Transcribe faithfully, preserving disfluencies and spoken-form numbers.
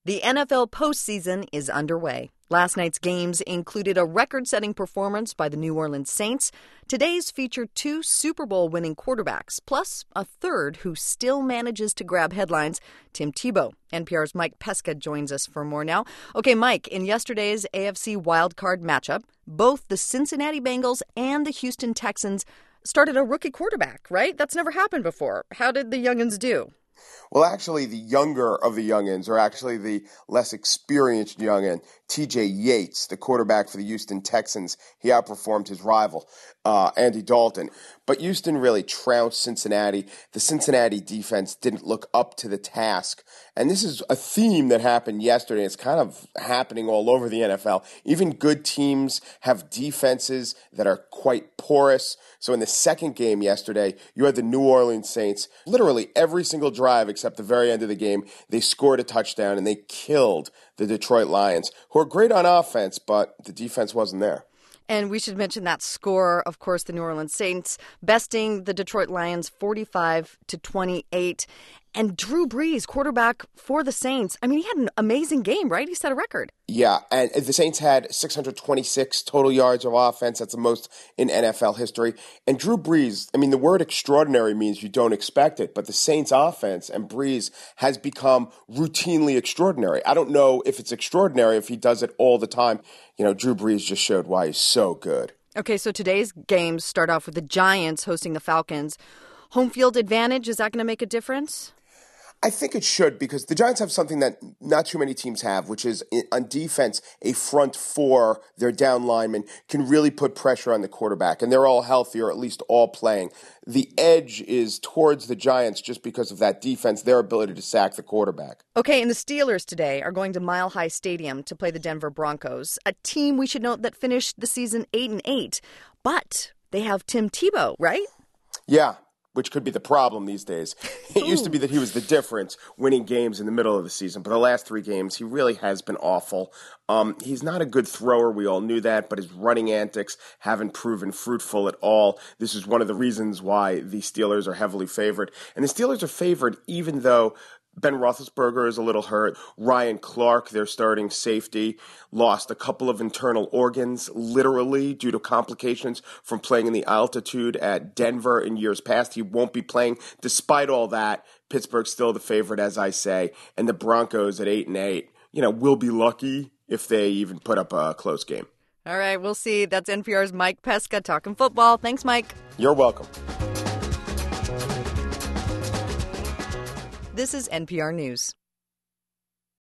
The N F L postseason is underway. Last night's games included a record-setting performance by the New Orleans Saints. Today's featured two Super Bowl winning quarterbacks, plus a third who still manages to grab headlines, Tim Tebow. N P R's Mike Pesca joins us for more now. Okay, Mike, in yesterday's A F C wildcard matchup, both the Cincinnati Bengals and the Houston Texans started a rookie quarterback, right? That's never happened before. How did the youngins do? Well, actually, the younger of the youngins, or actually the less experienced youngin, T J Yates, the quarterback for the Houston Texans, he outperformed his rival, uh, Andy Dalton. But Houston really trounced Cincinnati. The Cincinnati defense didn't look up to the task. And this is a theme that happened yesterday. It's kind of happening all over the N F L. Even good teams have defenses that are quite porous. So in the second game yesterday, you had the New Orleans Saints. Literally every single drive except the very end of the game, they scored a touchdown and they killed the Detroit Lions, who are great on offense, but the defense wasn't there. And we should mention that score, of course, the New Orleans Saints besting the Detroit Lions forty-five to twenty-eight. And Drew Brees, quarterback for the Saints, I mean, he had an amazing game, right? He set a record. Yeah, and the Saints had six hundred twenty-six total yards of offense. That's the most in N F L history. And Drew Brees, I mean, the word extraordinary means you don't expect it, but the Saints offense and Brees has become routinely extraordinary. I don't know if it's extraordinary if he does it all the time. You know, Drew Brees just showed why he's so good. Okay, so today's games start off with the Giants hosting the Falcons. Home field advantage, is that going to make a difference? I think it should, because the Giants have something that not too many teams have, which is on defense, a front four, their down linemen, can really put pressure on the quarterback, and they're all healthy, or at least all playing. The edge is towards the Giants just because of that defense, their ability to sack the quarterback. Okay, and the Steelers today are going to Mile High Stadium to play the Denver Broncos, a team we should note that finished the season eight and eight, but they have Tim Tebow, right? Yeah. Which could be the problem these days. It used to be that he was the difference, winning games in the middle of the season. But the last three games, he really has been awful. Um, he's not a good thrower. We all knew that. But his running antics haven't proven fruitful at all. This is one of the reasons why the Steelers are heavily favored. And the Steelers are favored even though Ben Roethlisberger is a little hurt. Ryan Clark, their starting safety, lost a couple of internal organs, literally, due to complications from playing in the altitude at Denver in years past. He won't be playing. Despite all that, Pittsburgh's still the favorite, as I say, and the Broncos at eight and eight, you know, will be lucky if they even put up a close game. All right, we'll see. That's N P R's Mike Pesca talking football. Thanks, Mike. You're welcome. This is N P R News.